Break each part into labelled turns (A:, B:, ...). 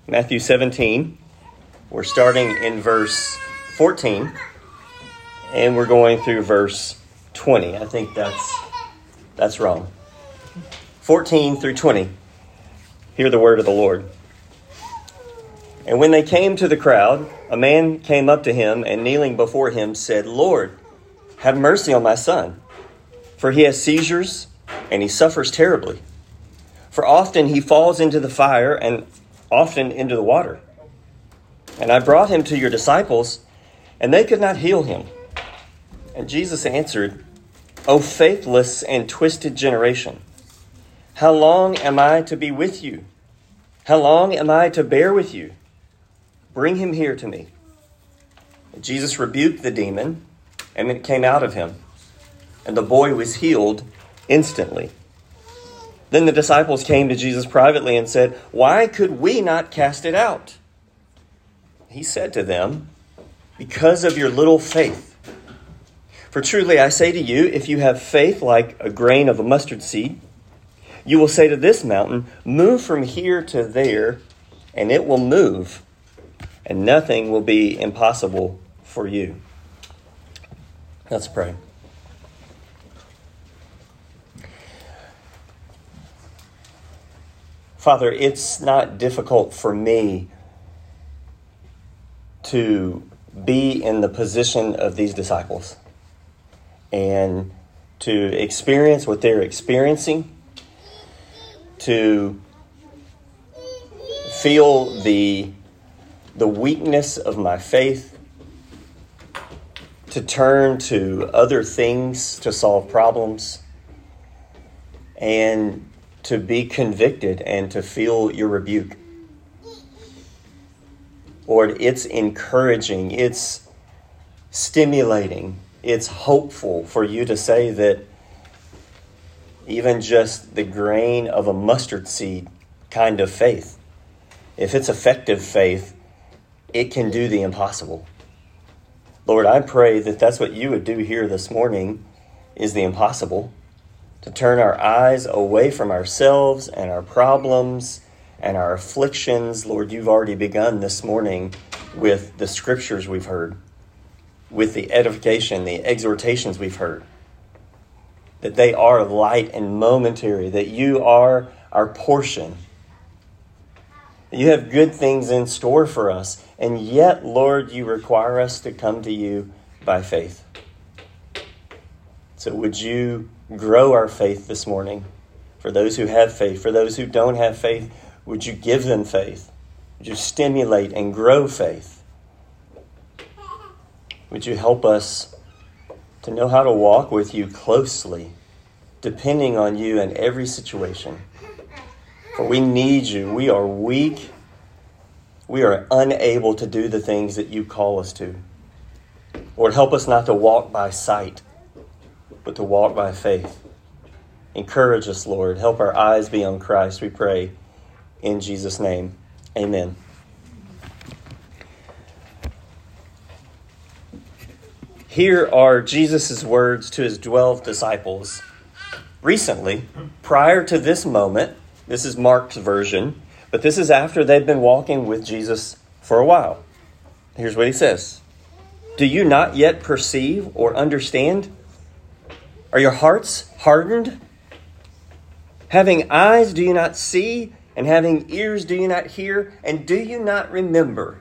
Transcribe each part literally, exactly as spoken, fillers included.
A: Matthew seventeen. We're starting in verse fourteen, and we're going through verse twenty. I think that's that's wrong. fourteen through twenty. Hear the word of the Lord. And when they came to the crowd, a man came up to him and kneeling before him said, "Lord, have mercy on my son, for he has seizures and he suffers terribly. For often he falls into the fire and often into the water. And I brought him to your disciples, and they could not heal him." And Jesus answered, "O faithless and twisted generation, how long am I to be with you? How long am I to bear with you? Bring him here to me." And Jesus rebuked the demon, and it came out of him, and the boy was healed instantly. Then the disciples came to Jesus privately and said, "Why could we not cast it out?" He said to them, "Because of your little faith. For truly I say to you, if you have faith like a grain of a mustard seed, you will say to this mountain, 'Move from here to there,' and it will move, and nothing will be impossible for you." Let's pray. Father, it's not difficult for me to be in the position of these disciples and to experience what they're experiencing, to feel the, the weakness of my faith, to turn to other things to solve problems, and to be convicted and to feel your rebuke. Lord, it's encouraging, it's stimulating, it's hopeful for you to say that even just the grain of a mustard seed kind of faith, if it's effective faith, it can do the impossible. Lord, I pray that that's what you would do here this morning, is the impossible. To turn our eyes away from ourselves and our problems and our afflictions. Lord, you've already begun this morning with the scriptures we've heard, with the edification, the exhortations we've heard, that they are light and momentary, that you are our portion. You have good things in store for us, and yet, Lord, you require us to come to you by faith. So would you grow our faith this morning? For those who have faith, for those who don't have faith, would you give them faith? Would you stimulate and grow faith? Would you help us to know how to walk with you closely, depending on you in every situation? For we need you. We are weak. We are unable to do the things that you call us to. Lord, help us not to walk by sight, but to walk by faith. Encourage us, Lord. Help our eyes be on Christ, we pray in Jesus' name. Amen. Here are Jesus' words to his twelve disciples recently, prior to this moment. This is Mark's version, but this is after they've been walking with Jesus for a while. Here's what he says. "Do you not yet perceive or understand? Are your hearts hardened? Having eyes, do you not see? And having ears, do you not hear? And do you not remember?"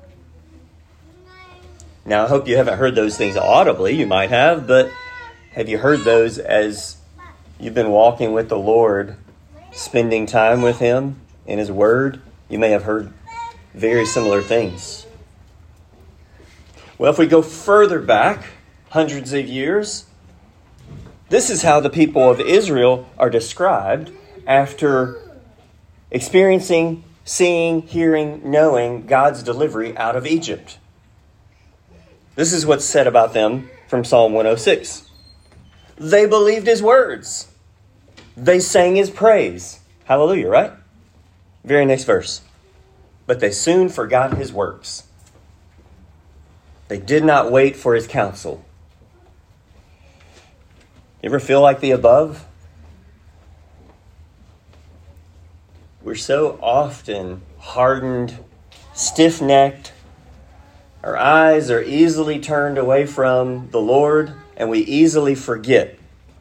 A: Now, I hope you haven't heard those things audibly. You might have, but have you heard those as you've been walking with the Lord, spending time with him in his word? You may have heard very similar things. Well, if we go further back, hundreds of years, this is how the people of Israel are described after experiencing, seeing, hearing, knowing God's delivery out of Egypt. This is what's said about them from Psalm one oh six. They believed his words. They sang his praise. Hallelujah, right? Very next verse. But they soon forgot his works. They did not wait for his counsel. You ever feel like the above? we're so often hardened, stiff-necked. Our eyes are easily turned away from the Lord, and we easily forget.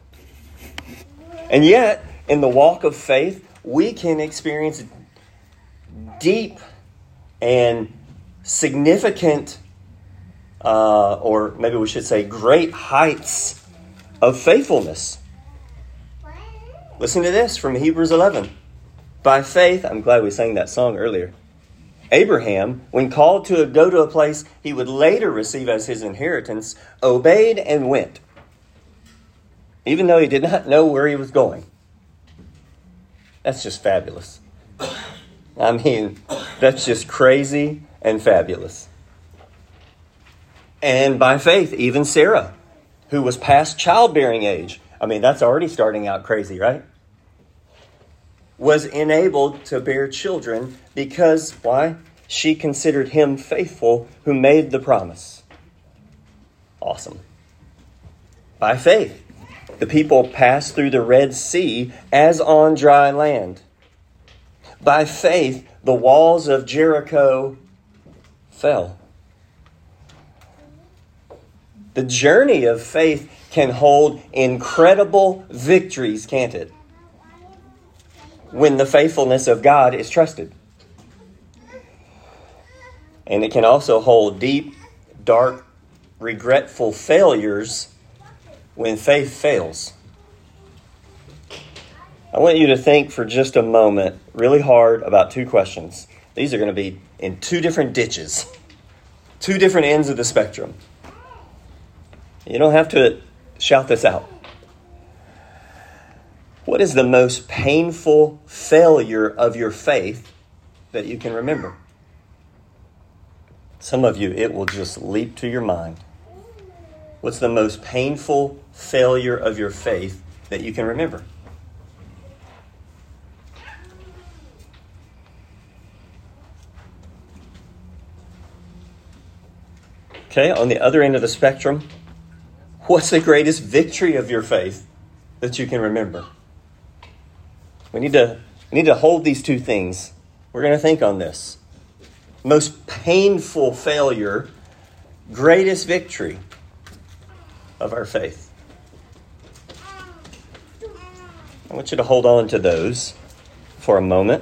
A: And yet, in the walk of faith, we can experience deep and significant, uh, or maybe we should say great heights of faithfulness. Listen to this from Hebrews eleven. By faith, I'm glad we sang that song earlier. Abraham, when called to go to a place he would later receive as his inheritance, obeyed and went, even though he did not know where he was going. That's just fabulous. I mean, that's just crazy and fabulous. And by faith, even Sarah, who was past childbearing age, I mean, that's already starting out crazy, right? Was enabled to bear children because, why? She considered him faithful who made the promise. Awesome. By faith, the people passed through the Red Sea as on dry land. By faith, the walls of Jericho fell. The journey of faith can hold incredible victories, can't it? When the faithfulness of God is trusted. And it can also hold deep, dark, regretful failures when faith fails. I want you to think for just a moment really hard about two questions. These are going to be in two different ditches, two different ends of the spectrum. You don't have to shout this out. What is the most painful failure of your faith that you can remember? Some of you, it will just leap to your mind. What's the most painful failure of your faith that you can remember? Okay, on the other end of the spectrum, what's the greatest victory of your faith that you can remember? We need to, we need to hold these two things. We're going to think on this. Most painful failure, greatest victory of our faith. I want you to hold on to those for a moment.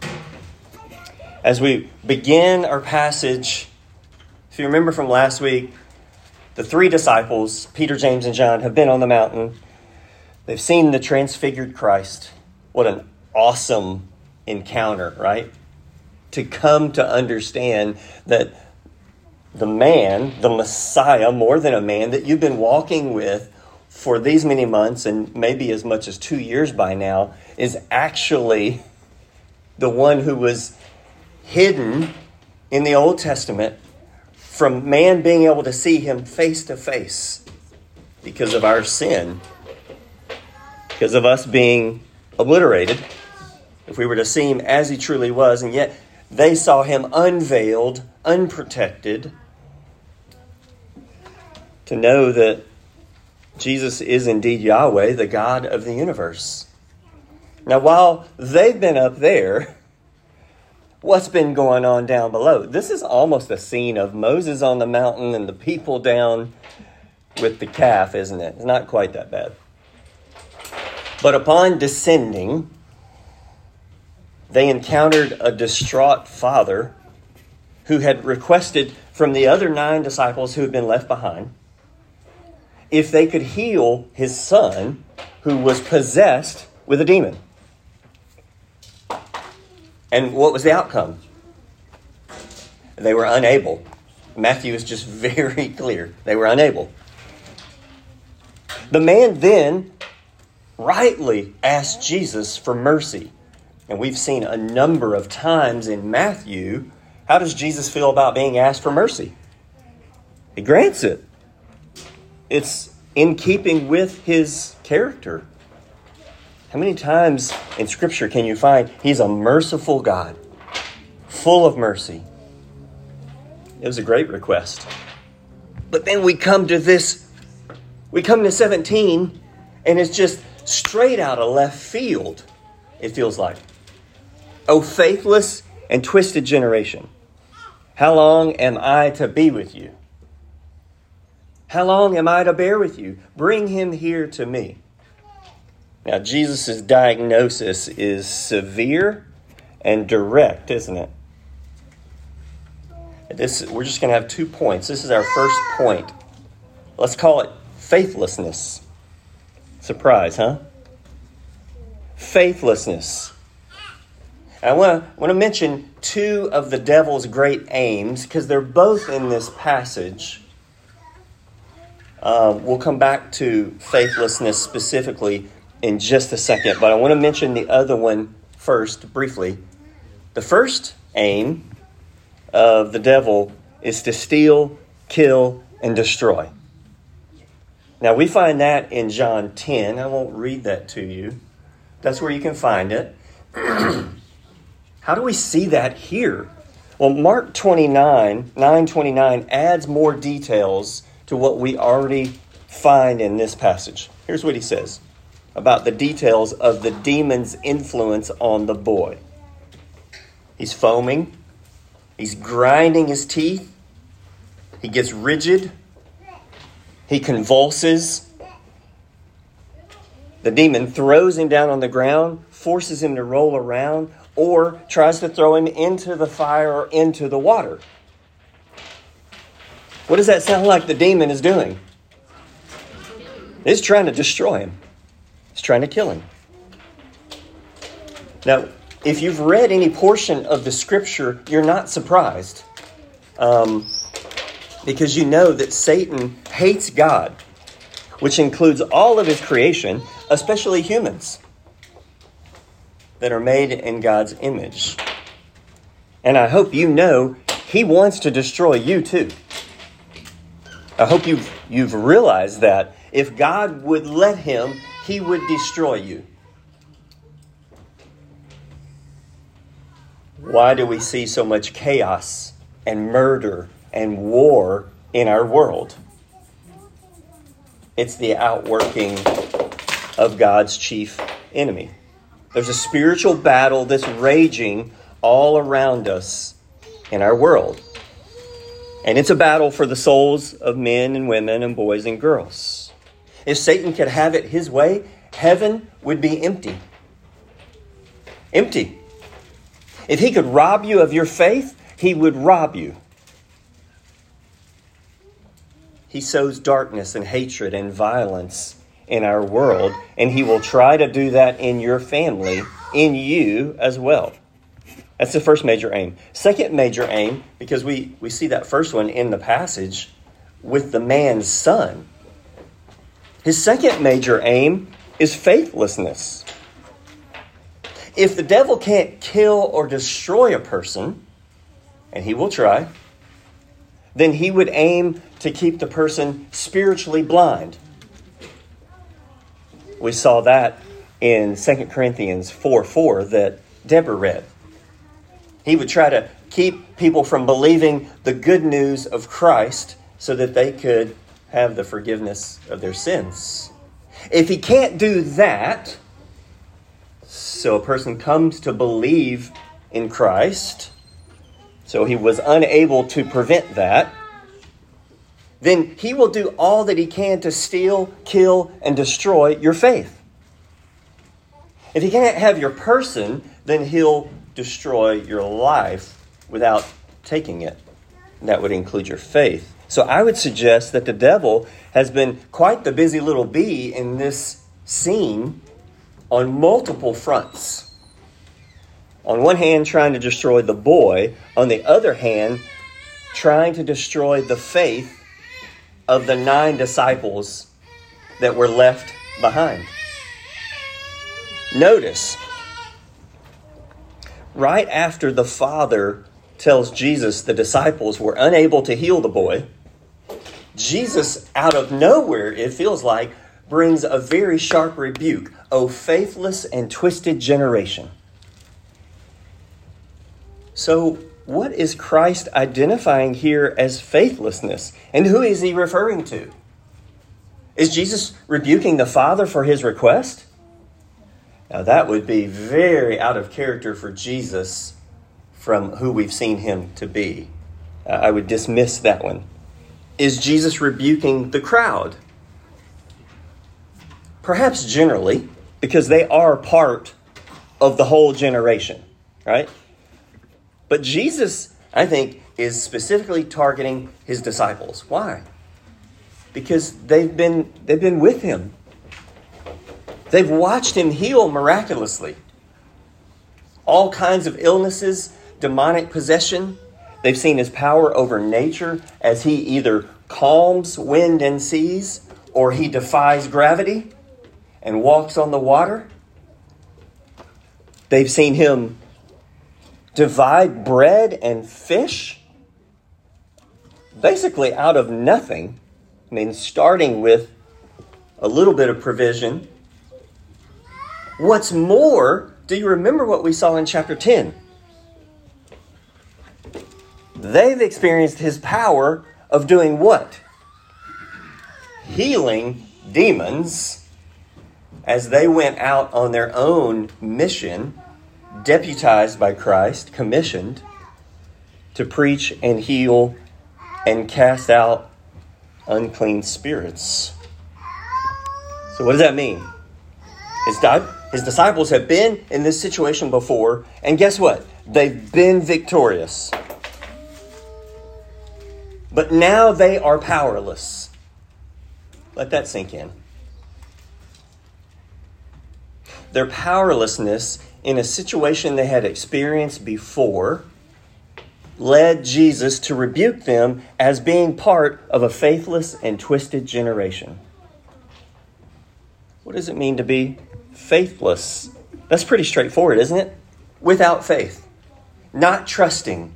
A: As we begin our passage, if you remember from last week, the three disciples, Peter, James, and John, have been on the mountain. They've seen the transfigured Christ. What an awesome encounter, right? To come to understand that the man, the Messiah, more than a man, that you've been walking with for these many months and maybe as much as two years by now, is actually the one who was hidden in the Old Testament from man being able to see him face to face because of our sin, because of us being obliterated, if we were to see him as he truly was, and yet they saw him unveiled, unprotected, to know that Jesus is indeed Yahweh, the God of the universe. Now, while they've been up there, what's been going on down below? This is almost a scene of Moses on the mountain and the people down with the calf, isn't it? It's not quite that bad. But upon descending, they encountered a distraught father who had requested from the other nine disciples who had been left behind if they could heal his son who was possessed with a demon. And what was the outcome? They were unable. Matthew is just very clear. They were unable. The man then rightly asked Jesus for mercy. And we've seen a number of times in Matthew, how does Jesus feel about being asked for mercy? He grants it. It's in keeping with his character. How many times in Scripture can you find he's a merciful God, full of mercy? It was a great request. But then we come to this, we come to seventeen, and it's just straight out of left field, it feels like. O faithless and twisted generation, how long am I to be with you? How long am I to bear with you? Bring him here to me. Now, Jesus' diagnosis is severe and direct, isn't it? This, we're just going to have two points. This is our first point. Let's call it faithlessness. Surprise, huh? Faithlessness. I want to want to mention two of the devil's great aims because they're both in this passage. Uh, we'll come back to faithlessness specifically in just a second, but I want to mention the other one first, briefly. The first aim of the devil is to steal, kill, and destroy. Now, we find that in John ten. I won't read that to you. That's where you can find it. How do we see that here? Well, Mark twenty-nine, nine twenty-nine adds more details to what we already find in this passage. Here's what he says about the details of the demon's influence on the boy. He's foaming. He's grinding his teeth. He gets rigid. He convulses. The demon throws him down on the ground, forces him to roll around, or tries to throw him into the fire or into the water. What does that sound like the demon is doing? It's trying to destroy him. It's trying to kill him. Now, if you've read any portion of the scripture, you're not surprised. Um, because you know that Satan hates God, which includes all of his creation, especially humans that are made in God's image. And I hope you know he wants to destroy you too. I hope you've, you've realized that if God would let him, he would destroy you. Why do we see so much chaos and murder and war in our world? It's the outworking of God's chief enemy. There's a spiritual battle that's raging all around us in our world. And it's a battle for the souls of men and women and boys and girls. If Satan could have it his way, heaven would be empty. Empty. If he could rob you of your faith, he would rob you. He sows darkness and hatred and violence in our world, and he will try to do that in your family, in you as well. That's the first major aim. Second major aim, because we, we see that first one in the passage with the man's son. His second major aim is faithlessness. If the devil can't kill or destroy a person, and he will try, then he would aim to keep the person spiritually blind. We saw that in Second Corinthians four four that Deborah read. He would try to keep people from believing the good news of Christ so that they could have the forgiveness of their sins. If he can't do that, so a person comes to believe in Christ, so he was unable to prevent that, then he will do all that he can to steal, kill, and destroy your faith. If he can't have your person, then he'll destroy your life without taking it. That would include your faith. So I would suggest that the devil has been quite the busy little bee in this scene on multiple fronts. On one hand, trying to destroy the boy. On the other hand, trying to destroy the faith of the nine disciples that were left behind. Notice, right after the Father tells Jesus the disciples were unable to heal the boy, Jesus, out of nowhere, it feels like, brings a very sharp rebuke. O faithless and twisted generation. So, what is Christ identifying here as faithlessness? And who is he referring to? Is Jesus rebuking the Father for his request? Now that would be very out of character for Jesus from who we've seen him to be. Uh, I would dismiss that one. Is Jesus rebuking the crowd? Perhaps generally, because they are part of the whole generation, right? But Jesus, I think, is specifically targeting his disciples. Why? Because they've been they've been with him. They've watched him heal miraculously. All kinds of illnesses, demonic possession. They've seen his power over nature as he either calms wind and seas or he defies gravity and walks on the water. They've seen him divide bread and fish, basically out of nothing. I mean, starting with a little bit of provision. What's more, do you remember what we saw in chapter ten? They've experienced his power of doing what? Healing demons as they went out on their own mission, deputized by Christ, commissioned to preach and heal and cast out unclean spirits. So what does that mean? His, di- his disciples have been in this situation before, and guess what? They've been victorious. But now they are powerless. Let that sink in. Their powerlessness in a situation they had experienced before led Jesus to rebuke them as being part of a faithless and twisted generation. What does it mean to be faithless? That's pretty straightforward, isn't it? Without faith, not trusting.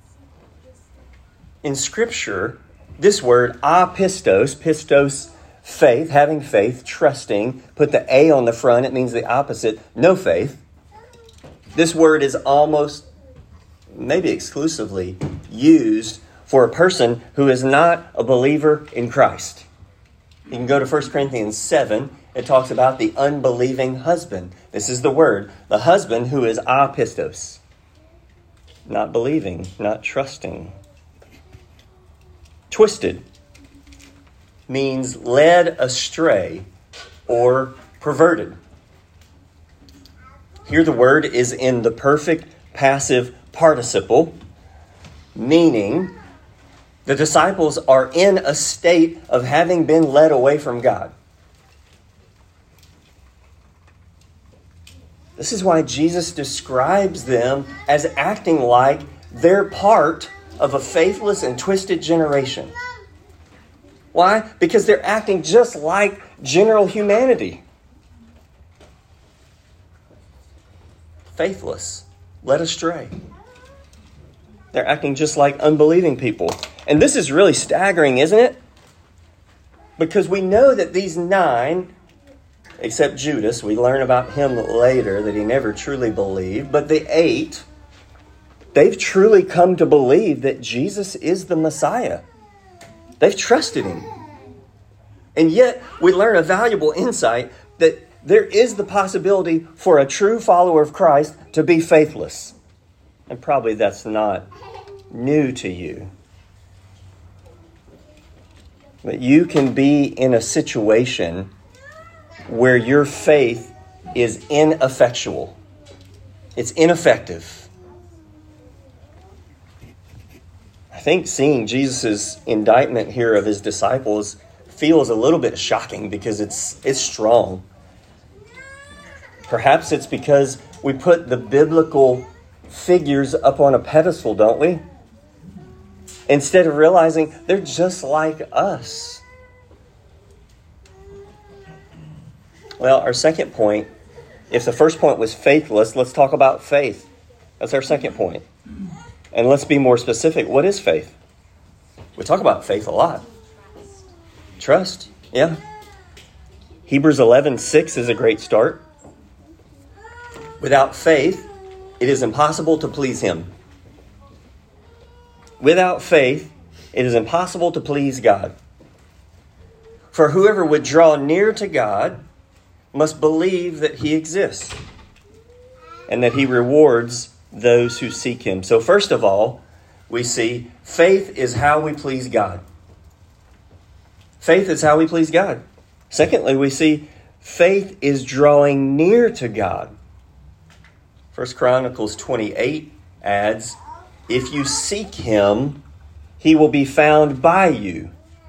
A: In Scripture, this word apistos, pistos, faith, having faith, trusting, put the A on the front, it means the opposite, no faith. This word is almost, maybe exclusively, used for a person who is not a believer in Christ. You can go to First Corinthians seven. It talks about the unbelieving husband. This is the word, the husband who is apistos. Not believing, not trusting. Twisted means led astray or perverted. Here the word is in the perfect passive participle, meaning the disciples are in a state of having been led away from God. This is why Jesus describes them as acting like they're part of a faithless and twisted generation. Why? Because they're acting just like general humanity. Faithless, led astray. They're acting just like unbelieving people. And this is really staggering, isn't it? Because we know that these nine, except Judas, we learn about him later that he never truly believed, but the eight, they've truly come to believe that Jesus is the Messiah. They've trusted him. And yet, we learn a valuable insight that there is the possibility for a true follower of Christ to be faithless. And probably that's not new to you. But you can be in a situation where your faith is ineffectual. It's ineffective. I think seeing Jesus' indictment here of his disciples feels a little bit shocking because it's it's strong. Perhaps it's because we put the biblical figures up on a pedestal, don't we? Instead of realizing they're just like us. Well, our second point, if the first point was faithless, let's talk about faith. That's our second point. And let's be more specific. What is faith? We talk about faith a lot. Trust, yeah. Hebrews eleven six is a great start. Without faith, it is impossible to please him. Without faith, it is impossible to please God. For whoever would draw near to God must believe that he exists and that he rewards those who seek him. So first of all, we see faith is how we please God. Faith is how we please God. Secondly, we see faith is drawing near to God. First Chronicles twenty-eight adds, if you seek him, he will be found by you.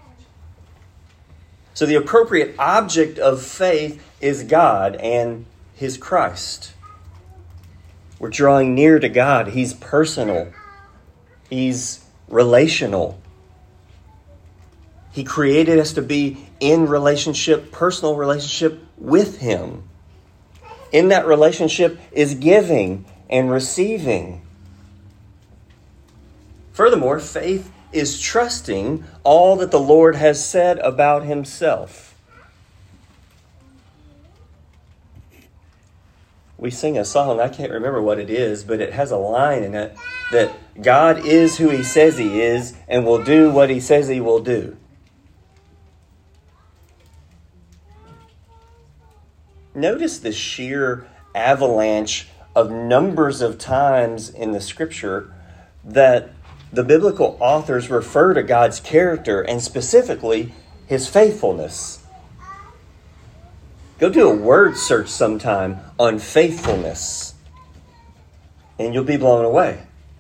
A: So the appropriate object of faith is God and his Christ. We're drawing near to God. He's personal. He's relational. He created us to be in relationship, personal relationship with him. In that relationship is giving and receiving. Furthermore, faith is trusting all that the Lord has said about himself. We sing a song, I can't remember what it is, but it has a line in it that God is who he says he is and will do what he says he will do. Notice the sheer avalanche of numbers of times in the scripture that the biblical authors refer to God's character and specifically his faithfulness. Go do a word search sometime on faithfulness and you'll be blown away.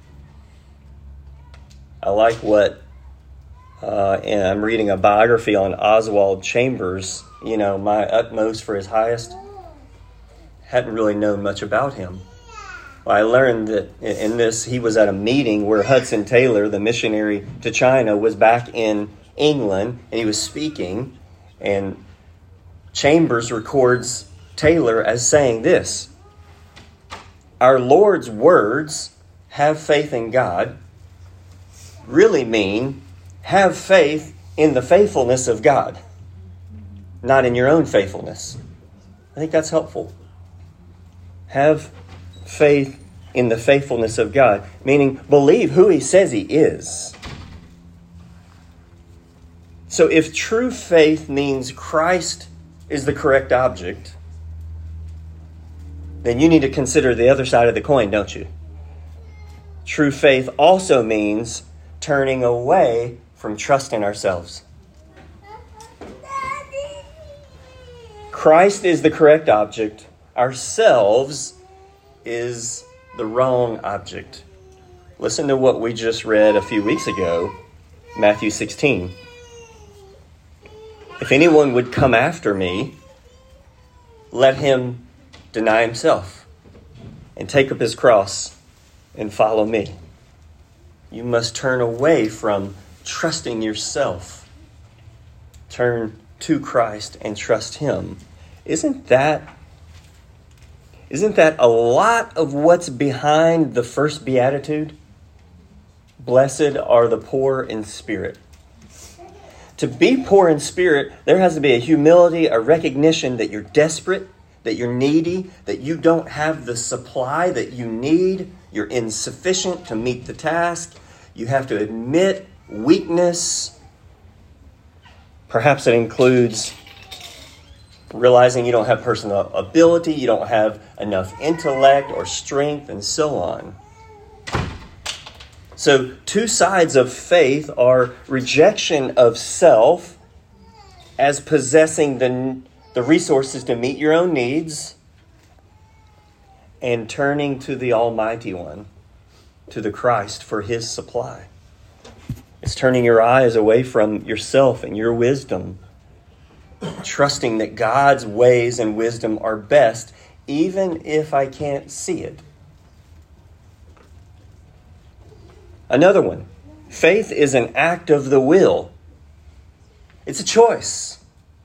A: I like what, uh, and I'm reading a biography on Oswald Chambers, you know, my utmost for his highest. Hadn't really known much about him. Well, I learned that in this, he was at a meeting where Hudson Taylor, the missionary to China, was back in England, and he was speaking, and Chambers records Taylor as saying this: our Lord's words, have faith in God, really mean have faith in the faithfulness of God, not in your own faithfulness. I think that's helpful. Have faith in the faithfulness of God, meaning believe who he says he is. So if true faith means Christ is the correct object, then you need to consider the other side of the coin, don't you? True faith also means turning away from trusting ourselves. Christ is the correct object. Ourselves is the wrong object. Listen to what we just read a few weeks ago, Matthew sixteen. If anyone would come after me, let him deny himself and take up his cross and follow me. You must turn away from trusting yourself. Turn to Christ and trust him. Isn't that Isn't that a lot of what's behind the first beatitude? Blessed are the poor in spirit. To be poor in spirit, there has to be a humility, a recognition that you're desperate, that you're needy, that you don't have the supply that you need. You're insufficient to meet the task. You have to admit weakness. Perhaps it includes realizing you don't have personal ability, you don't have enough intellect or strength, and so on. So two sides of faith are rejection of self as possessing the, the resources to meet your own needs, and turning to the Almighty One, to the Christ for his supply. It's turning your eyes away from yourself and your wisdom, trusting that God's ways and wisdom are best, even if I can't see it. Another one, faith is an act of the will. It's a choice.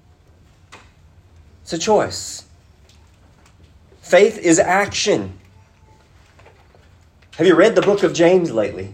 A: It's a choice. Faith is action. Have you read the book of James lately?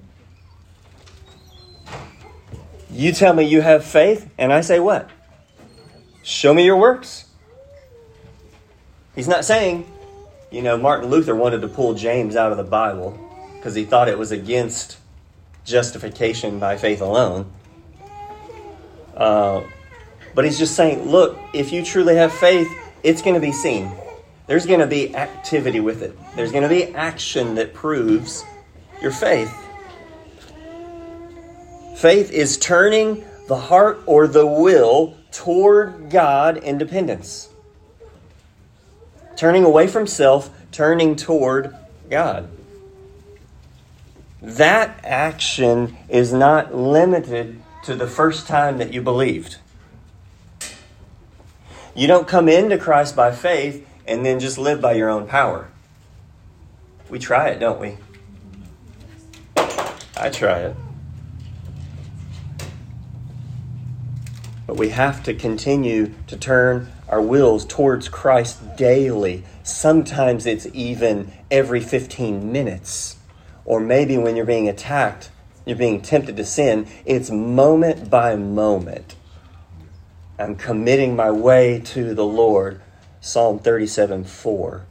A: You tell me you have faith, and I say what? Show me your works. He's not saying, you know, Martin Luther wanted to pull James out of the Bible because he thought it was against justification by faith alone. Uh, but he's just saying, look, if you truly have faith, it's going to be seen. There's going to be activity with it. There's going to be action that proves your faith. Faith is turning the heart or the will toward God in dependence. Turning away from self, turning toward God. That action is not limited to the first time that you believed. You don't come into Christ by faith and then just live by your own power. We try it, don't we? I try it. But we have to continue to turn our wills towards Christ daily. Sometimes it's even every fifteen minutes. Or maybe when you're being attacked, you're being tempted to sin, it's moment by moment. I'm committing my way to the Lord. Psalm thirty-seven four.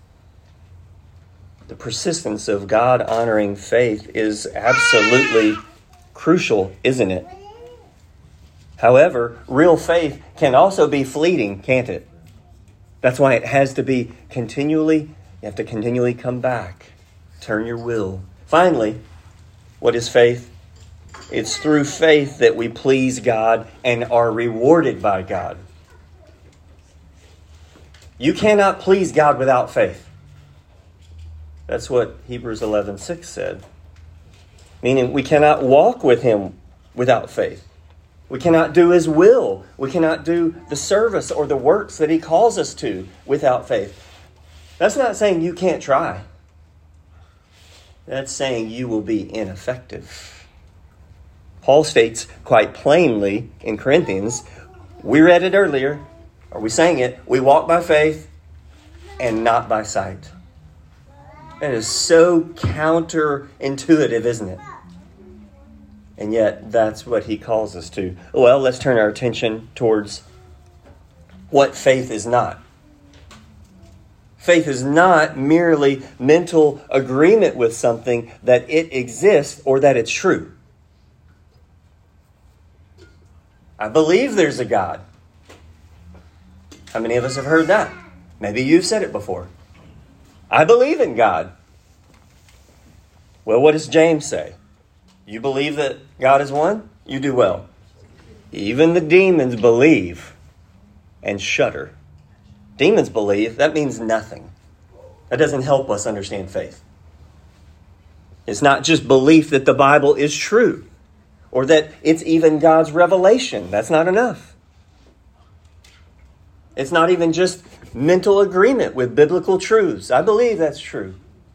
A: The persistence of God-honoring faith is absolutely crucial, isn't it? However, real faith can also be fleeting, can't it? That's why it has to be continually, you have to continually come back. Turn your will. Finally, what is faith? It's through faith that we please God and are rewarded by God. You cannot please God without faith. That's what Hebrews eleven six said. Meaning we cannot walk with Him without faith. We cannot do His will. We cannot do the service or the works that He calls us to without faith. That's not saying you can't try. That's saying you will be ineffective. Paul states quite plainly in Corinthians, we read it earlier, or we sang it, we walk by faith and not by sight. That is so counterintuitive, isn't it? And yet, that's what he calls us to. Well, let's turn our attention towards what faith is not. Faith is not merely mental agreement with something that it exists or that it's true. I believe there's a God. How many of us have heard that? Maybe you've said it before. I believe in God. Well, what does James say? You believe that God is one? You do well. Even the demons believe and shudder. Demons believe, that means nothing. That doesn't help us understand faith. It's not just belief that the Bible is true or that it's even God's revelation. That's not enough. It's not even just mental agreement with biblical truths. I believe that's true.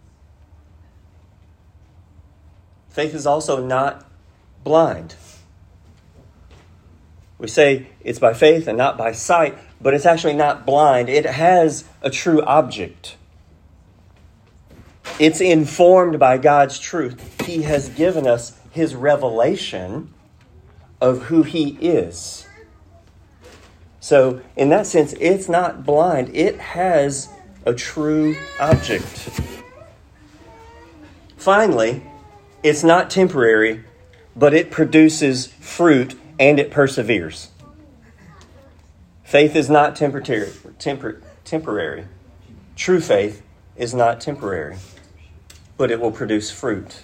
A: Faith is also not blind. We say it's by faith and not by sight, but it's actually not blind. It has a true object. It's informed by God's truth. He has given us His revelation of who He is. So, in that sense, it's not blind. It has a true object. Finally, it's not temporary, but it produces fruit and it perseveres. Faith is not temporary. Temper, temporary. True faith is not temporary, but it will produce fruit.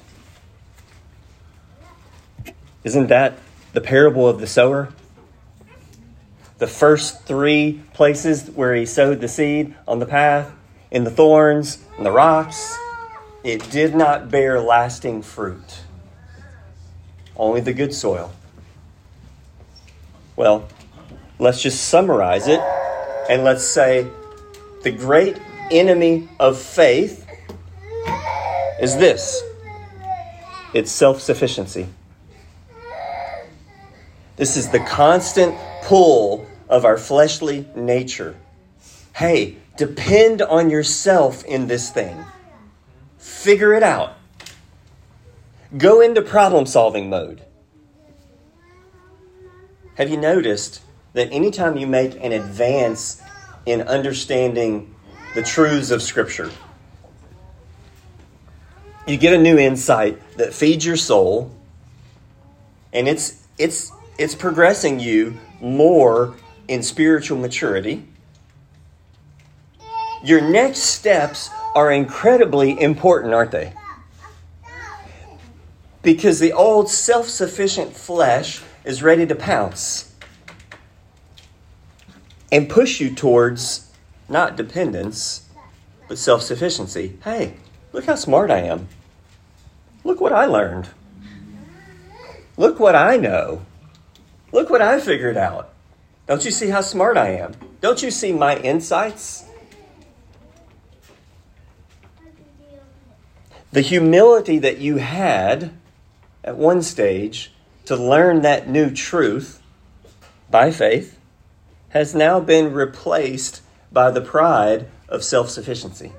A: Isn't that the parable of the sower? The first three places where he sowed the seed on the path, in the thorns, and the rocks, it did not bear lasting fruit. Only the good soil. Well, let's just summarize it and let's say the great enemy of faith is this. It's self-sufficiency. This is the constant pull of our fleshly nature. Hey, depend on yourself in this thing. Figure it out. Go into problem-solving mode. Have you noticed that anytime you make an advance in understanding the truths of Scripture, you get a new insight that feeds your soul, and it's it's it's progressing you more in spiritual maturity. your next steps are incredibly important, aren't they? Because the old self-sufficient flesh is ready to pounce and push you towards not dependence, but self-sufficiency. Hey, look how smart I am. Look what I learned. Look what I know. Look what I figured out. Don't you see how smart I am? Don't you see my insights? The humility that you had at one stage to learn that new truth by faith has now been replaced by the pride of self-sufficiency.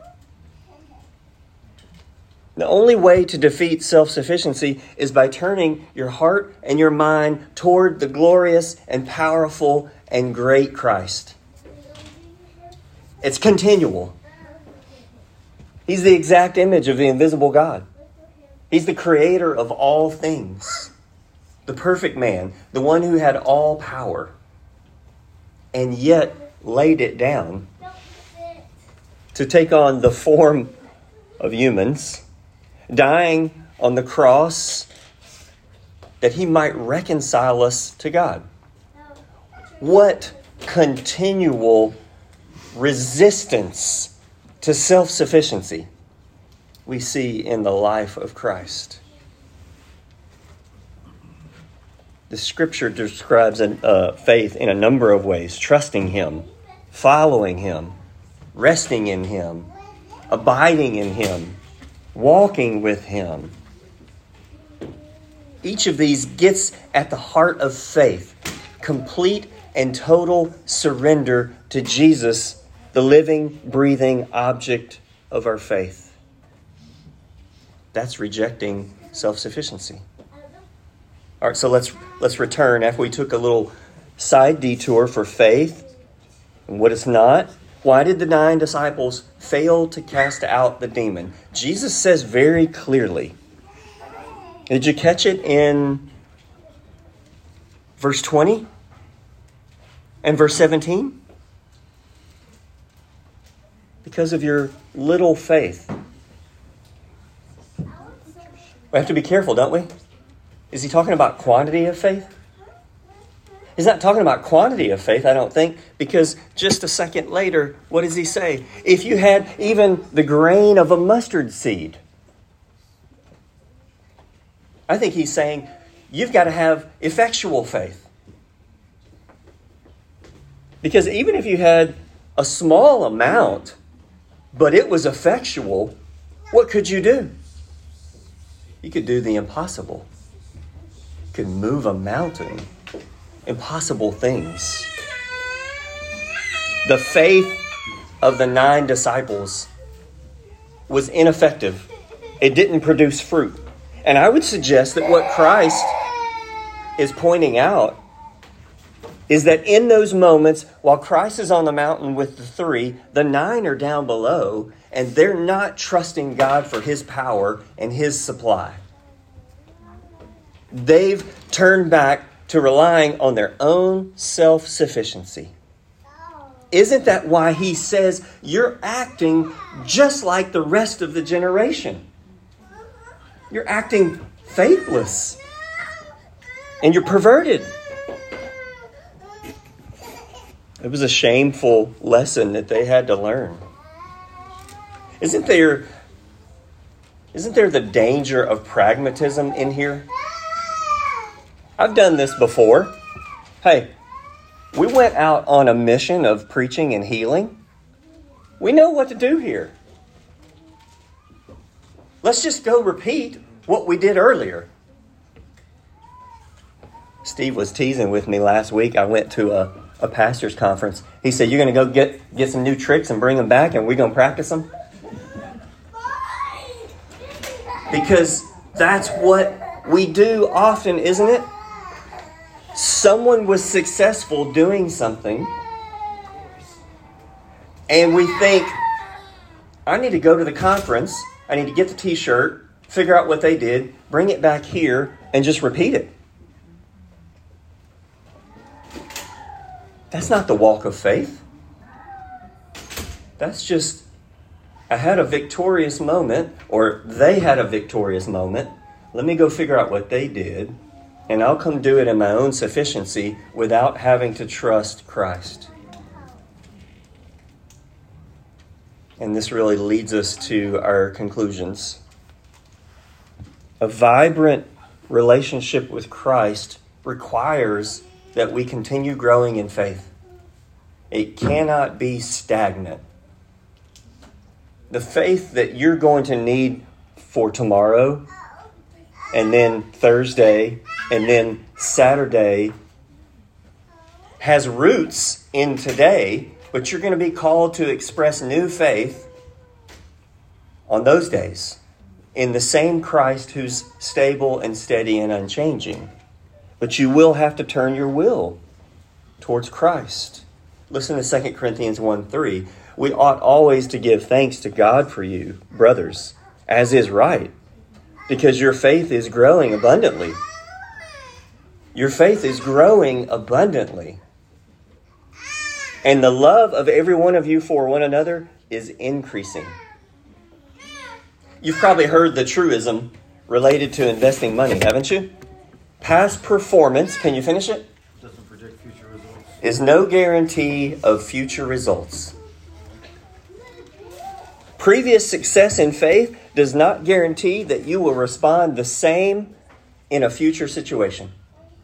A: The only way to defeat self-sufficiency is by turning your heart and your mind toward the glorious and powerful and great Christ. It's continual. He's the exact image of the invisible God. He's the creator of all things. The perfect man, the one who had all power, and yet laid it down to take on the form of humans, dying on the cross that he might reconcile us to God. What continual resistance to self-sufficiency we see in the life of Christ. The scripture describes an, uh, faith in a number of ways: trusting him, following him, resting in him, abiding in him, walking with him. Each of these gets at the heart of faith, complete and total surrender to Jesus, the living, breathing object of our faith. That's rejecting self-sufficiency. All right, so let's let's return after we took a little side detour for faith and what it's not. Why did the nine disciples fail to cast out the demon? Jesus says very clearly. Did you catch it in verse twenty and verse seventeen? Because of your little faith. We have to be careful, don't we? Is he talking about quantity of faith? He's not talking about quantity of faith, I don't think, because just a second later, what does he say? If you had even the grain of a mustard seed. I think he's saying you've got to have effectual faith. Because even if you had a small amount, but it was effectual, what could you do? You could do the impossible. You could move a mountain. Impossible things. The faith of the nine disciples was ineffective. It didn't produce fruit. And I would suggest that what Christ is pointing out is that in those moments, while Christ is on the mountain with the three, the nine are down below, and they're not trusting God for his power and his supply. They've turned back to relying on their own self-sufficiency. Isn't that why he says you're acting just like the rest of the generation? You're acting faithless. And you're perverted. It was a shameful lesson that they had to learn. Isn't there, isn't there the danger of pragmatism in here? I've done this before. Hey, we went out on a mission of preaching and healing. We know what to do here. Let's just go repeat what we did earlier. Steve was teasing with me last week. I went to a, a pastor's conference. He said, you're going to go get, get some new tricks and bring them back and we're going to practice them? Because that's what we do often, isn't it? Someone was successful doing something, and we think, I need to go to the conference, I need to get the t-shirt, figure out what they did, bring it back here, and just repeat it. That's not the walk of faith. That's just, I had a victorious moment, or they had a victorious moment. Let me go figure out what they did, and I'll come do it in my own sufficiency without having to trust Christ. And this really leads us to our conclusions. A vibrant relationship with Christ requires that we continue growing in faith. It cannot be stagnant. The faith that you're going to need for tomorrow, and then Thursday, and then Saturday, has roots in today, but you're going to be called to express new faith on those days in the same Christ who's stable and steady and unchanging. But you will have to turn your will towards Christ. Listen to Second Corinthians one three. We ought always to give thanks to God for you, brothers, as is right, because your faith is growing abundantly. Your faith is growing abundantly. And the love of every one of you for one another is increasing. You've probably heard the truism related to investing money, haven't you? Past performance, can you finish it?
B: Doesn't predict future results.
A: Is no guarantee of future results. Previous success in faith does not guarantee that you will respond the same in a future situation.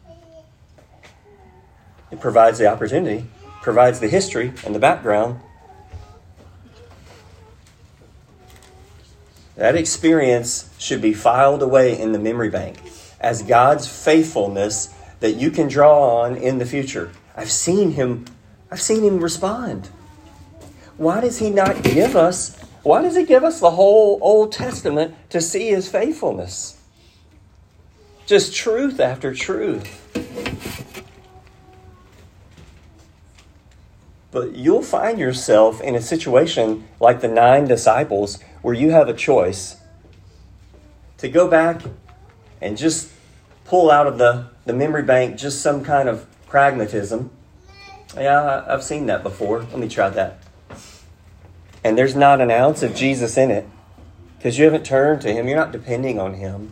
A: It provides the opportunity, provides the history and the background. That experience should be filed away in the memory bank as God's faithfulness that you can draw on in the future. I've seen him, I've seen him respond. Why does he not give us, why does he give us the whole Old Testament to see his faithfulness? Just truth after truth. But you'll find yourself in a situation like the nine disciples where you have a choice to go back and just pull out of the, the memory bank just some kind of pragmatism. Yeah, I've seen that before. Let me try that. And there's not an ounce of Jesus in it because you haven't turned to him. You're not depending on him.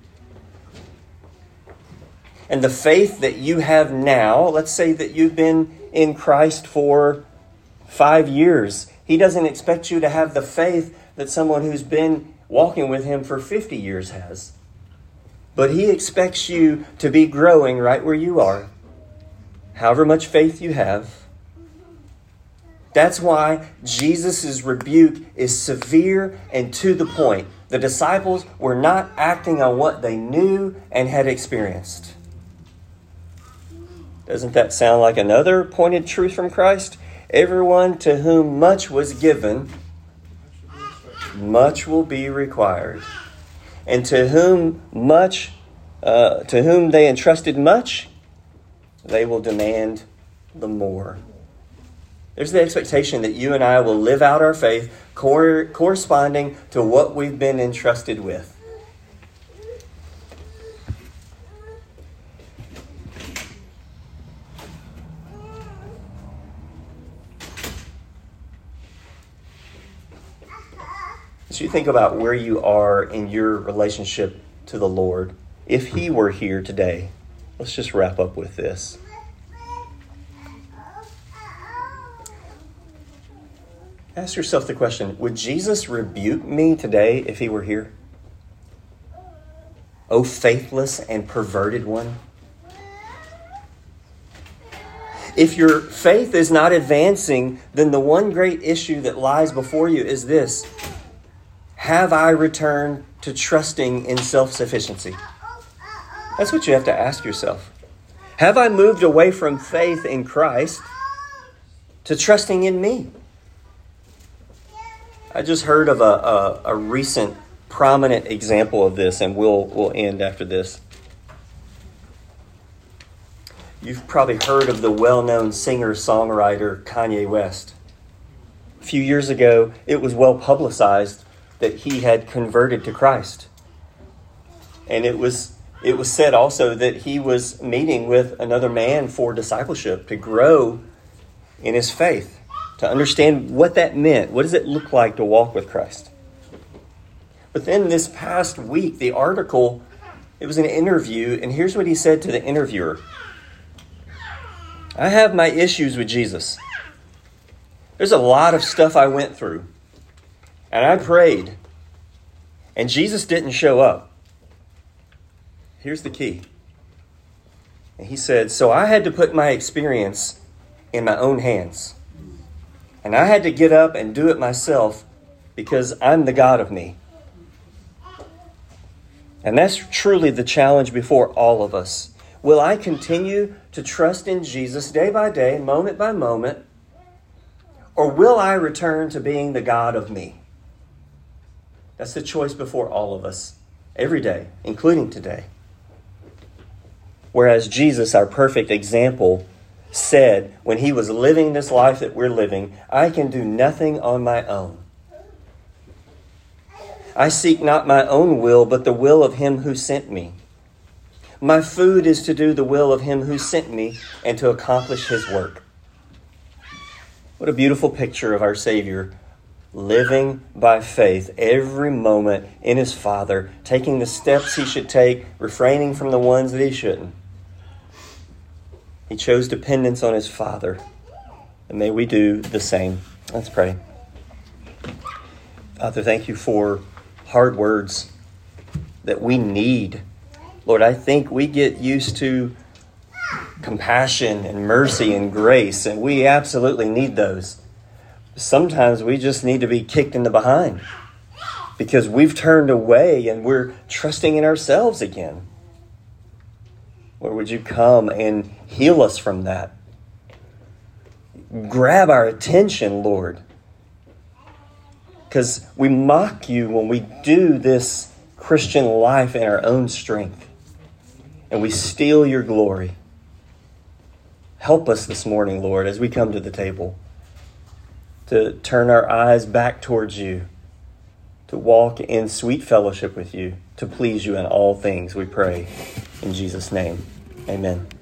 A: And the faith that you have now, let's say that you've been in Christ for five years. He doesn't expect you to have the faith that someone who's been walking with him for fifty years has. But he expects you to be growing right where you are, however much faith you have. That's why Jesus' rebuke is severe and to the point. The disciples were not acting on what they knew and had experienced. Doesn't that sound like another pointed truth from Christ? Everyone to whom much was given, much will be required. And to whom much, uh, to whom they entrusted much, they will demand the more. There's the expectation that you and I will live out our faith cor- corresponding to what we've been entrusted with. As you think about where you are in your relationship to the Lord, if he were here today, let's just wrap up with this. Ask yourself the question, would Jesus rebuke me today if he were here? O faithless and perverted one. If your faith is not advancing, then the one great issue that lies before you is this. Have I returned to trusting in self-sufficiency? That's what you have to ask yourself. Have I moved away from faith in Christ to trusting in me? I just heard of a, a, a recent prominent example of this, and we'll, we'll end after this. You've probably heard of the well-known singer-songwriter Kanye West. A few years ago, it was well publicized that he had converted to Christ. And it was it was said also that he was meeting with another man for discipleship to grow in his faith. to understand what that meant. What does it look like to walk with Christ? But then this past week, the article, it was an interview, and here's what he said to the interviewer. I have my issues with Jesus. There's a lot of stuff I went through, and I prayed, and Jesus didn't show up. Here's the key. And he said, so I had to put my experience in my own hands. And I had to get up and do it myself because I'm the God of me. And that's truly the challenge before all of us. Will I continue to trust in Jesus day by day, moment by moment? Or will I return to being the God of me? That's the choice before all of us, every day, including today. Whereas Jesus, our perfect example, said when he was living this life that we're living, I can do nothing on my own. I seek not my own will, but the will of him who sent me. My food is to do the will of him who sent me and to accomplish his work. What a beautiful picture of our Savior, living by faith every moment in his Father, taking the steps he should take, refraining from the ones that he shouldn't. He chose dependence on his Father, and may we do the same. Let's pray. Father, thank you for hard words that we need. Lord, I think we get used to compassion and mercy and grace, and we absolutely need those. Sometimes we just need to be kicked in the behind because we've turned away and we're trusting in ourselves again. Lord, would you come and heal us from that? Grab our attention, Lord, because we mock you when we do this Christian life in our own strength, and we steal your glory. Help us this morning, Lord, as we come to the table, to turn our eyes back towards you, to walk in sweet fellowship with you, to please you in all things, we pray. In Jesus' name, amen.